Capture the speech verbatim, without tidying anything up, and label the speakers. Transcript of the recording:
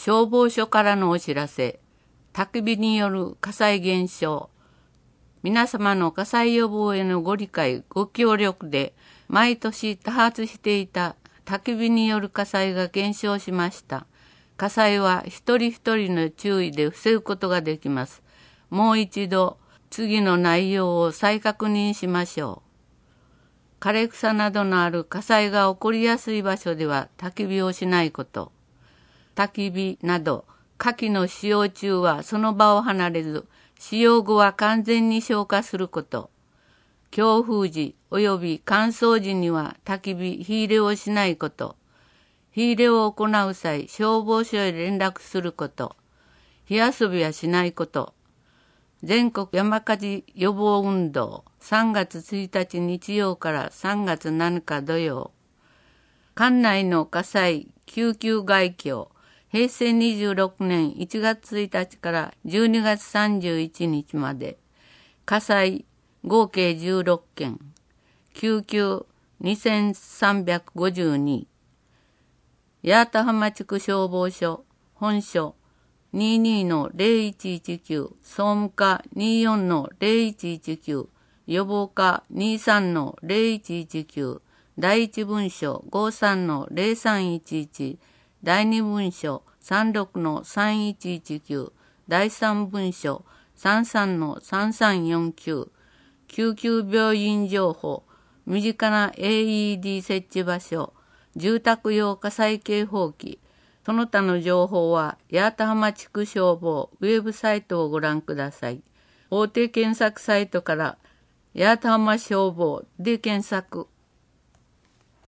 Speaker 1: 消防署からのお知らせ。焚き火による火災減少。皆様の火災予防へのご理解、ご協力で、毎年多発していた焚き火による火災が減少しました。火災は一人一人の注意で防ぐことができます。もう一度、次の内容を再確認しましょう。枯れ草などのある火災が起こりやすい場所では焚き火をしないこと。焚き火など火器の使用中はその場を離れず、使用後は完全に消火すること。強風時及び乾燥時には焚き火、火入れをしないこと。火入れを行う際、消防署へ連絡すること。火遊びはしないこと。全国山火事予防運動さんがつついたち日曜からさんがつなのか土曜。管内の火災救急概況へいせいにじゅうろくねんいちがつついたちからじゅうにがつさんじゅういちにちまで火災合計じゅうろっけん、救急にせんさんびゃくごじゅうに、八幡浜地区消防署本署 にじゅうにのゼロいちいちきゅう、総務課 にじゅうよんのゼロいちいちきゅう、予防課 にじゅうさんのゼロいちいちきゅう、第一分署 ごじゅうさんのゼロさんいちいち、第二分署 さんじゅうろくのさんいちいちきゅう、第三分署 さんじゅうさんのさんさんよんきゅう、救急病院情報、身近な エーイーディー 設置場所、住宅用火災警報器、その他の情報は八幡浜地区消防ウェブサイトをご覧ください。大手検索サイトから八幡浜消防で検索。